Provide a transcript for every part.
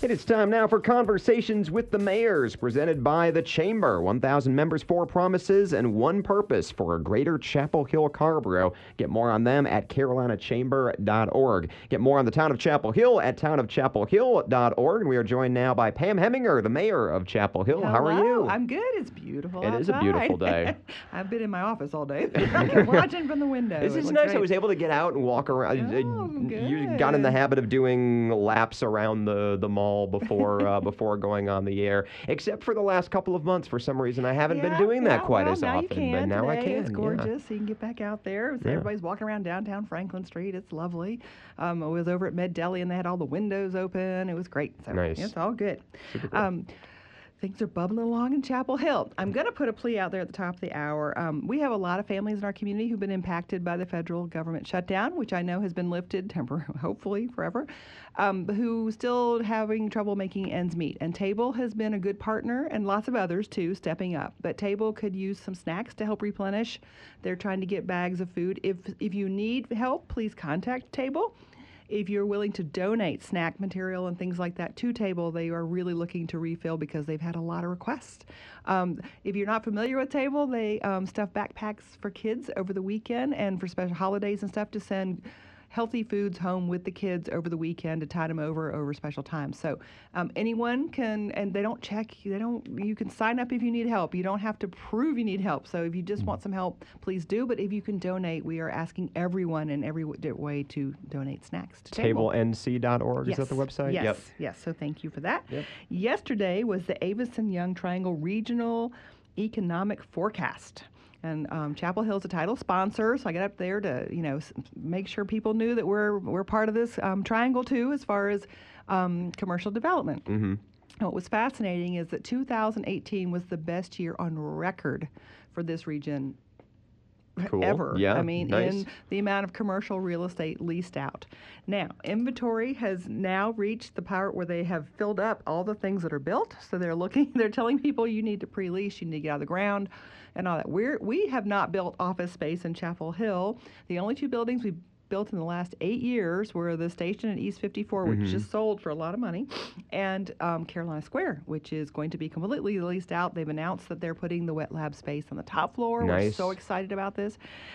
right, it's time now for Conversations with the Mayors, presented by the Chamber. 1,000 members, 4 promises, and 1 purpose for a greater Chapel Hill Carrboro. Get more on them at carolinachamber.org. Get more on the town of Chapel Hill at townofchapelhill.org. And we are joined now by Pam Heminger, the mayor of Chapel Hill. Hello. How are you? I'm good. It's beautiful It outside. is a beautiful day. I've been in my office all day. I'm watching from the window. This It is looks nice. great. I was able to get out and walk around. Oh, You got in the good. habit of doing laps around the mall before before going on the air. Except for the last couple of months, for some reason, I haven't been doing that quite well, as now often. You can. But now Today I can. It's gorgeous. So you can get back out there. So Yeah. Everybody's walking around downtown Franklin Street. It's lovely. I was over at Med Deli and they had all the windows open. It was great. So Nice. It's all good. Super cool. Things are bubbling along in Chapel Hill. I'm going to put a plea out there at the top of the hour. We have a lot of families in our community who've been impacted by the federal government shutdown, which I know has been lifted temporarily, hopefully forever, who still having trouble making ends meet. And Table has been a good partner, and lots of others too, stepping up. But Table could use some snacks to help replenish. They're trying to get bags of food. If you need help, please contact Table. If you're willing to donate snack material and things like that to Table, they are really looking to refill because they've had a lot of requests. If you're not familiar with Table, they stuff backpacks for kids over the weekend and for special holidays and stuff to send healthy foods home with the kids over the weekend to tide them over special times. So anyone can, and they don't check, you can sign up if you need help. You don't have to prove you need help. So if you just want some help, please do. But if you can donate, we are asking everyone in every way to donate snacks to Table. TableNC.org, Yes. is that the website? Yes, Yep. yes. So thank you for that. Yep. Yesterday was the Avison Young Triangle Regional Economic Forecast. And Chapel Hill's a title sponsor, so I got up there to, make sure people knew that we're part of this triangle too, as far as commercial development. Mm-hmm. And what was fascinating is that 2018 was the best year on record for this region Cool. ever. Yeah, I mean, nice. in the amount of commercial real estate leased out. Now, inventory has now reached the part where they have filled up all the things that are built. So they're telling people you need to pre-lease, you need to get out of the ground, and all that. We have not built office space in Chapel Hill. The only 2 buildings we built in the last 8 years were the station at East 54, which just sold for a lot of money, and Carolina Square, which is going to be completely leased out. They've announced that they're putting the wet lab space on the top floor. We're Nice. so excited about this.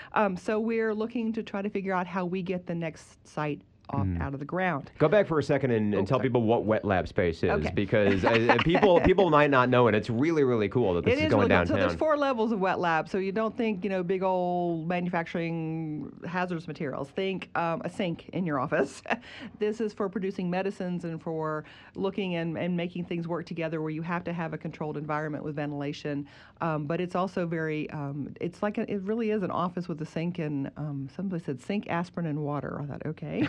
So we're looking to try to figure out how we get the next site out of the ground. Go back for a second and tell sorry. people what wet lab space is, Okay. because people might not know it. It's really, really cool that this It is is going really cool. downtown. So there's 4 levels of wet lab. So you don't think, big old manufacturing hazardous materials. Think a sink in your office. This is for producing medicines and for looking and making things work together where you have to have a controlled environment with ventilation. But it's also very, it's like, it really is an office with a sink and somebody said sink, aspirin, and water. I thought, okay.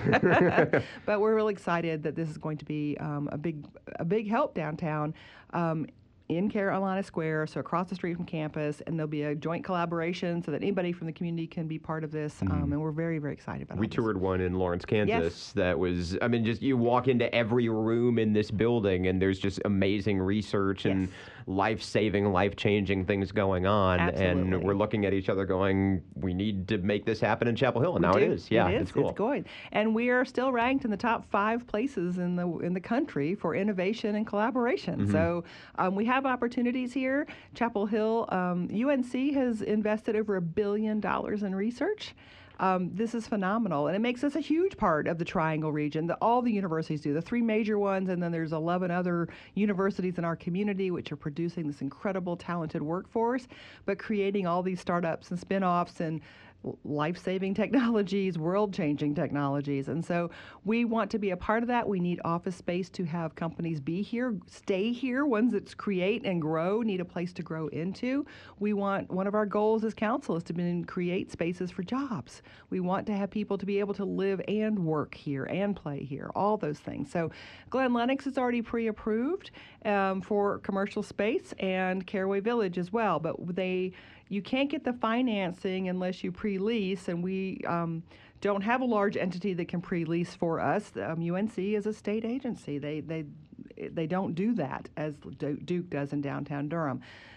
But we're really excited that this is going to be a big help downtown in Carolina Square, so across the street from campus, and there'll be a joint collaboration so that anybody from the community can be part of this, and we're very, very excited about We all this. toured one in Lawrence, Kansas. Yes. That was, just you walk into every room in this building and there's just amazing research and Yes. life-saving, life-changing things going on. Absolutely. And we're looking at each other going, we need to make this happen in Chapel Hill. And now it is. Yeah, it is. it's cool. It's going. And we are still ranked in the top 5 places in the country for innovation and collaboration. So we have opportunities here. Chapel Hill, UNC has invested over $1 billion in research. This is phenomenal, and it makes us a huge part of the Triangle region. All the universities do, the 3 major ones, and then there's 11 other universities in our community which are producing this incredible, talented workforce, but creating all these startups and spin-offs and life-saving technologies, world-changing technologies. And so we want to be a part of that. We need office space to have companies be here, stay here. Ones that create and grow need a place to grow into. One of our goals as council is to create spaces for jobs. We want to have people to be able to live and work here and play here, all those things. So Glen Lennox is already pre-approved for commercial space, and Caraway Village as well, but you can't get the financing unless you pre-lease, and we don't have a large entity that can pre-lease for us. UNC is a state agency. They don't do that as Duke does in downtown Durham.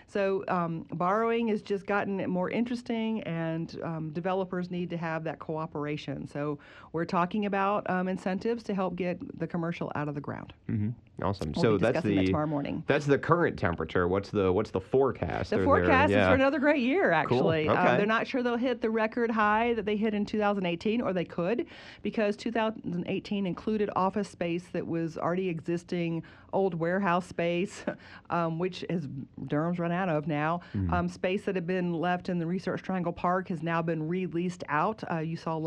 So borrowing has just gotten more interesting, and developers need to have that cooperation. So we're talking about incentives to help get the commercial out of the ground. Awesome. We'll So be discussing that tomorrow morning. That's the current temperature. What's the forecast? The forecast is for another great year, actually. Cool. Okay. They're not sure they'll hit the record high that they hit in 2018, or they could, because 2018 included office space that was already existing, old warehouse space, which Durham's run out of now. Space that had been left in the Research Triangle Park has now been released out. You saw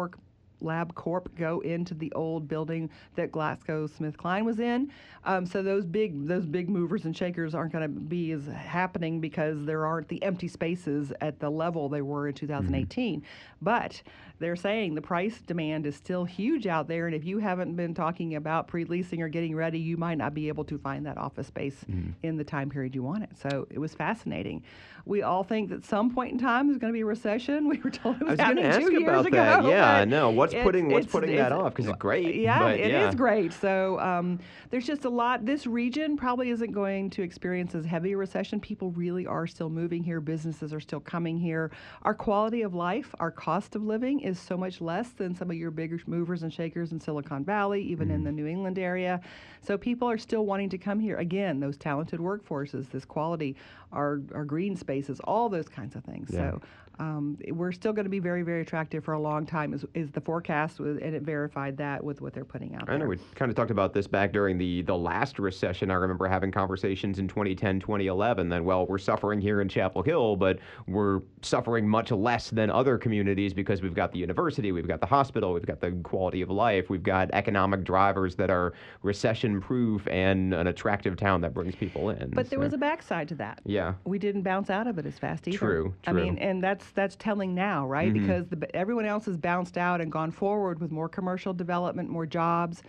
LabCorp go into the old building that GlaxoSmithKline was in. So those big movers and shakers aren't going to be as happening because there aren't the empty spaces at the level they were in 2018. But they're saying the price demand is still huge out there, and if you haven't been talking about pre-leasing or getting ready, you might not be able to find that office space in the time period you want it. So it was fascinating. We all think that some point in time there's going to be a recession. We were told it was happening 2 years ago. That. Yeah, no. What's putting that off? Because it's great. Yeah, it is great. So there's just a lot. This region probably isn't going to experience as heavy a recession. People really are still moving here. Businesses are still coming here. Our quality of life, our cost of living is so much less than some of your bigger movers and shakers in Silicon Valley, even in the New England area. So people are still wanting to come here. Again, those talented workforces, this quality, our green spaces, all those kinds of things. Yeah. So we're still going to be very, very attractive for a long time, is the forecast, and it verified that with what they're putting out there. I know we kind of talked about this back during the last recession. I remember having conversations in 2010, 2011 that, well, we're suffering here in Chapel Hill, but we're suffering much less than other communities because we've got the university, we've got the hospital, we've got the quality of life, we've got economic drivers that are recession-proof and an attractive town that brings people in. But there was a backside to that. Yeah. We didn't bounce out of it as fast either. True. I mean, and that's telling now, right? Because everyone else has bounced out and gone forward with more commercial development, more jobs,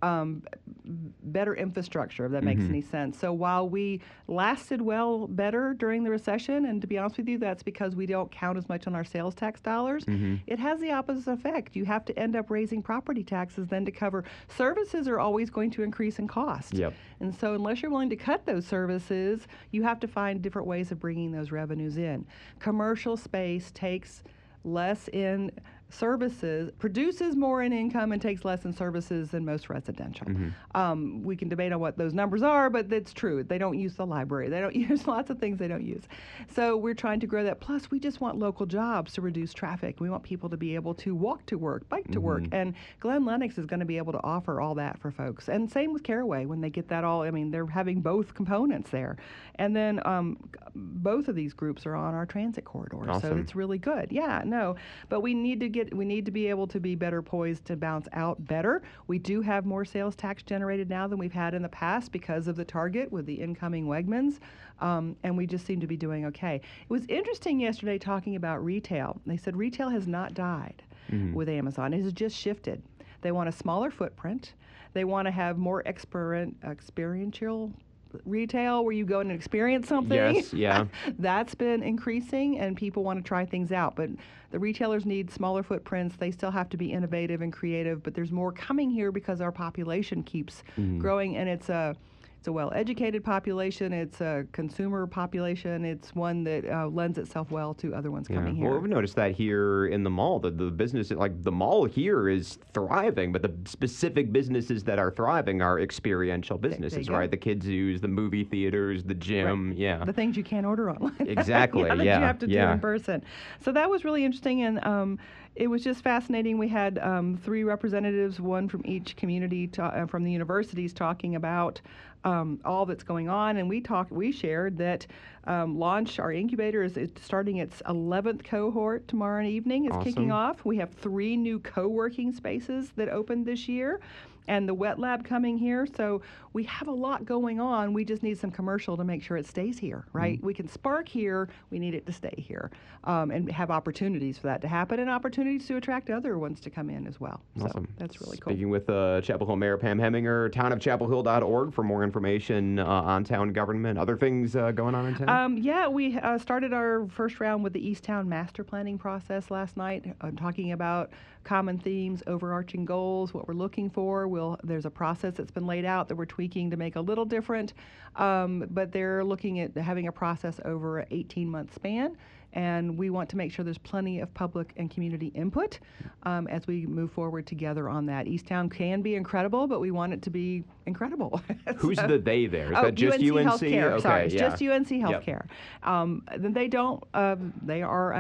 better infrastructure, if that makes any sense. So while we lasted better during the recession, and to be honest with you, that's because we don't count as much on our sales tax dollars, it has the opposite effect. You have to end up raising property taxes then to cover. Services are always going to increase in cost. Yep. And so unless you're willing to cut those services, you have to find different ways of bringing those revenues in. Commercial space takes less in services, produces more in income and takes less in services than most residential. We can debate on what those numbers are, but that's true. They don't use the library. They don't use lots of things they don't use. So we're trying to grow that. Plus, we just want local jobs to reduce traffic. We want people to be able to walk to work, bike to work. And Glenn Lennox is going to be able to offer all that for folks. And same with Caraway when they get that all. I mean, they're having both components there. And then both of these groups are on our transit corridor. Awesome. So it's really good. Yeah, no. But we need to be able to be better poised to bounce out better. We do have more sales tax generated now than we've had in the past because of the Target with the incoming Wegmans, and we just seem to be doing okay. It was interesting yesterday talking about retail. They said retail has not died with Amazon. It has just shifted. They want a smaller footprint. They want to have more experiential retail where you go and experience something. Yes, yeah. That's been increasing, and people want to try things out. But the retailers need smaller footprints. They still have to be innovative and creative, but there's more coming here because our population keeps growing, and it's a well-educated population. It's a consumer population. It's one that lends itself well to other ones coming here. Well, we've noticed that here in the mall, that the business, like the mall here is thriving, but the specific businesses that are thriving are experiential businesses, right? The kids' zoos, the movie theaters, the gym, The things you can't order online. Exactly, that you have to do in person. So that was really interesting, and it was just fascinating. We had 3 representatives, one from each community, from the universities, talking about all that's going on, and we shared that our incubator is starting its 11th cohort tomorrow evening. It's kicking off. We have 3 new co-working spaces that opened this year, and the wet lab coming here. So we have a lot going on. We just need some commercial to make sure it stays here, right? We can spark here. We need it to stay here, and have opportunities for that to happen, and opportunities to attract other ones to come in as well. Awesome. So that's really cool. Speaking with Chapel Hill Mayor Pam Heminger, townofchapelhill.org for more information on town government. Other things going on in town? Yeah, we started our first round with the Easttown master planning process last night, talking about common themes, overarching goals, what we're looking for. There's a process that's been laid out that we're tweaking to make a little different, but they're looking at having a process over an 18-month span. And we want to make sure there's plenty of public and community input as we move forward together on that. Easttown can be incredible, but we want it to be incredible. Who's the they there? Is that just UNC? Healthcare. Okay, Sorry, it's yeah. just UNC Healthcare. They don't. They are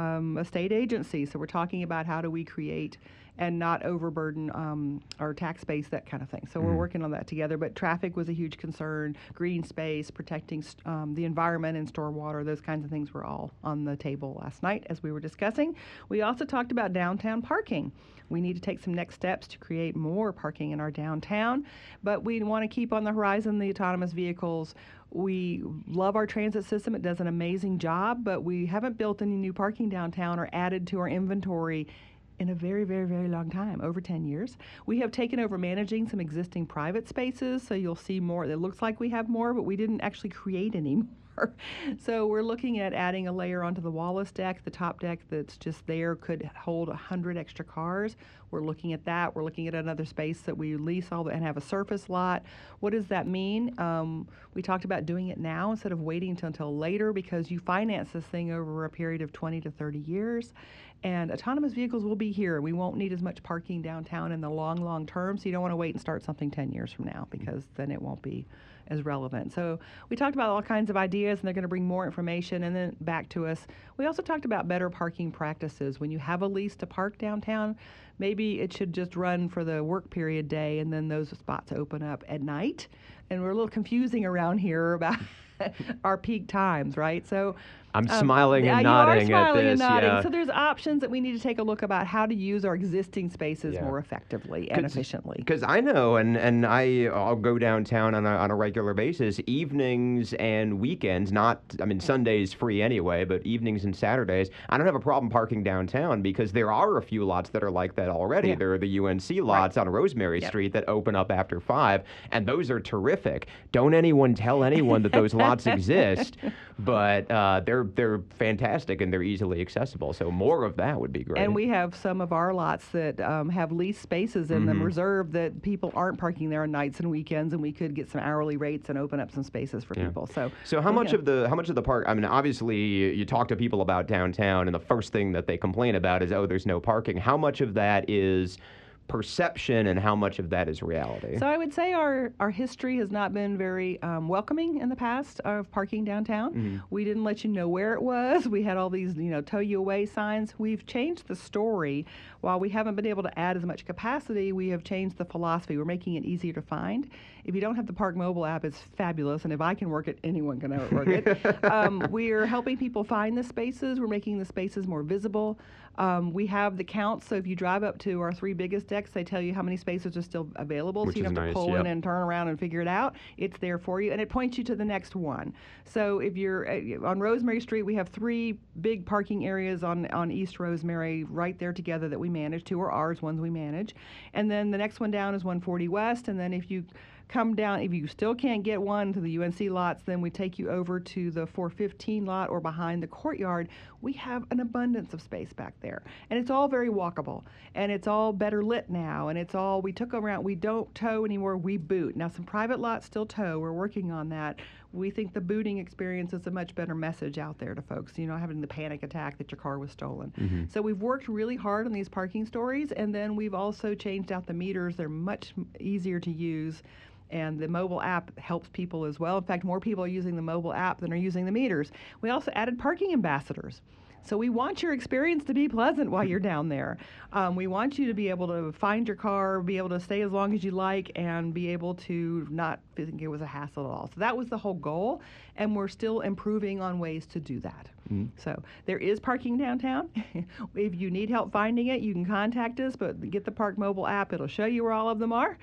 a state agency, so we're talking about how do we create and not overburden our tax base, that kind of thing. So we're working on that together. But traffic was a huge concern, green space, protecting the environment and stormwater, those kinds of things were all on the table last night as we were discussing. We also talked about downtown parking. We need to take some next steps to create more parking in our downtown, but we want to keep on the horizon the autonomous vehicles. We love our transit system. It does an amazing job, but we haven't built any new parking downtown or added to our inventory in a very, very, very long time, over 10 years. We have taken over managing some existing private spaces, so you'll see more. It looks like we have more, but we didn't actually create any more. So we're looking at adding a layer onto the Wallace deck. The top deck that's just there could hold 100 extra cars. We're looking at that. We're looking at another space that we lease and have a surface lot. What does that mean? We talked about doing it now instead of waiting until later, because you finance this thing over a period of 20 to 30 years. And autonomous vehicles will be here. We won't need as much parking downtown in the long, long term, so you don't want to wait and start something 10 years from now, because then it won't be as relevant. So we talked about all kinds of ideas, and they're going to bring more information and then back to us. We also talked about better parking practices. When you have a lease to park downtown, maybe it should just run for the work period day, and then those spots open up at night. And we're a little confusing around here about our peak times, right? So I'm smiling and nodding you are smiling at and this. nodding. Yeah. So there's options that we need to take a look about how to use our existing spaces more effectively and efficiently. Because I know, and I'll go downtown on a regular basis, evenings and weekends, Sunday's free anyway, but evenings and Saturdays, I don't have a problem parking downtown, because there are a few lots that are like that already. There are the UNC lots on Rosemary Street that open up after 5, and those are terrific. Don't anyone tell anyone that those lots exist, but they're fantastic and they're easily accessible. So more of that would be great. And we have some of our lots that have leased spaces in them reserved that people aren't parking there on nights and weekends, and we could get some hourly rates and open up some spaces for people. So how much of the park? I mean, obviously you talk to people about downtown, and the first thing that they complain about is, there's no parking. How much of that is perception and how much of that is reality? So I would say our history has not been very welcoming in the past of parking downtown. We didn't let you know where it was. We had all these, tow you away signs. We've changed the story. While we haven't been able to add as much capacity, we have changed the philosophy. We're making it easier to find. If you don't have the Park Mobile app, it's fabulous, and if I can work it, anyone can work it. We are helping people find the spaces. We're making the spaces more visible. We have the counts, so if you drive up to our 3 biggest decks, they tell you how many spaces are still available, Which so you don't is have to nice, pull in and turn around and figure it out. It's there for you, and it points you to the next one. So if you're on Rosemary Street, we have 3 big parking areas on East Rosemary right there together that we manage. 2 are ours, one's we manage. And then the next one down is 140 West, and then if you come down, if you still can't get one to the UNC lots, then we take you over to the 415 lot or behind the courtyard. We have an abundance of space back there, and it's all very walkable, and it's all better lit now, and it's all, we took around, we don't tow anymore, we boot. Now some private lots still tow, we're working on that. We think the booting experience is a much better message out there to folks, having the panic attack that your car was stolen. So we've worked really hard on these parking stories, and then we've also changed out the meters. They're much easier to use. And the mobile app helps people as well. In fact, more people are using the mobile app than are using the meters. We also added parking ambassadors. So we want your experience to be pleasant while you're down there. We want you to be able to find your car, be able to stay as long as you like, and be able to not think it was a hassle at all. So that was the whole goal, and we're still improving on ways to do that. So there is parking downtown. If you need help finding it, you can contact us, but get the Park Mobile app. It'll show you where all of them are.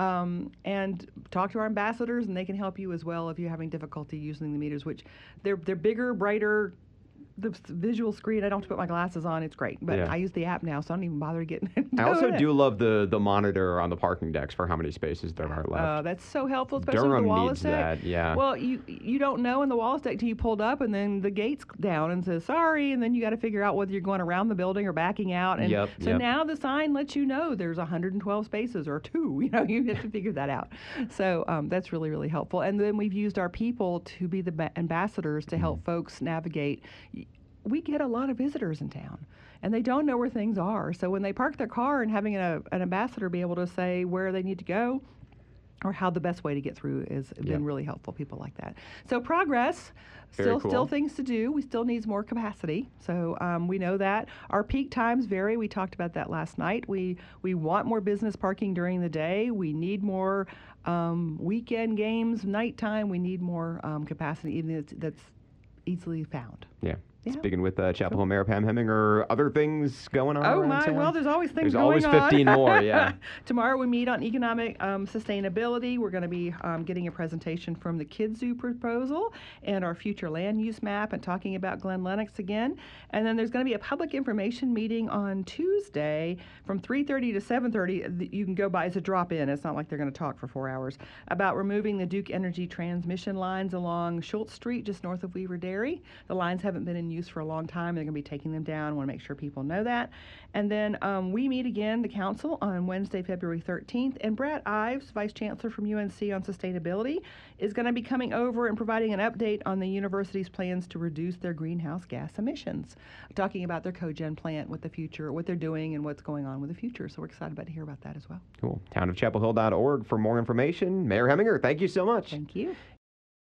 And talk to our ambassadors, and they can help you as well if you're having difficulty using the meters, which they're bigger, brighter. the visual screen. I don't have to put my glasses on. It's great. But Yeah. I use the app now, so I don't even bother getting I also doing it. do love the monitor on the parking decks for how many spaces there are left. That's so helpful, especially Durham with the Wallace needs deck. that, yeah. Well, you don't know in the Wallace deck till you pulled up, and then the gate's down and says sorry, and then you got to figure out whether you're going around the building or backing out. And Yep, so yep. now the sign lets you know there's 112 spaces or 2. You have to figure that out. So that's really, really helpful. And then we've used our people to be the ambassadors to help folks navigate. We get a lot of visitors in town, and they don't know where things are. So when they park their car, and having an ambassador be able to say where they need to go or how the best way to get through has been really helpful. People like that. So progress, Very cool. still things to do. We still need more capacity. So we know that. Our peak times vary. We talked about that last night. We want more business parking during the day. We need more weekend games, nighttime. We need more capacity, even that's easily found. Yeah. Yeah. Speaking with Chapel Hill Mayor Pam Heminger, other things going on Oh around my! town? Well, there's always things There's going always on. 15 more, yeah. Tomorrow we meet on economic sustainability. We're going to be getting a presentation from the Kids Zoo proposal and our future land use map, and talking about Glen Lennox again. And then there's going to be a public information meeting on Tuesday from 3:30 to 7:30. You can go by as a drop-in. It's not like they're going to talk for 4 hours about removing the Duke Energy transmission lines along Schultz Street, just north of Weaver Dairy. The lines haven't been in use for a long time. They're going to be taking them down. I want to make sure people know that. And then we meet again, the council, on Wednesday, February 13th. And Brad Ives, Vice Chancellor from UNC on sustainability, is going to be coming over and providing an update on the university's plans to reduce their greenhouse gas emissions, talking about their cogen plant, what the future, what they're doing, and what's going on with the future. So we're excited about to hear about that as well. Cool. Townofchapelhill.org for more information. Mayor Heminger, thank you so much. Thank you.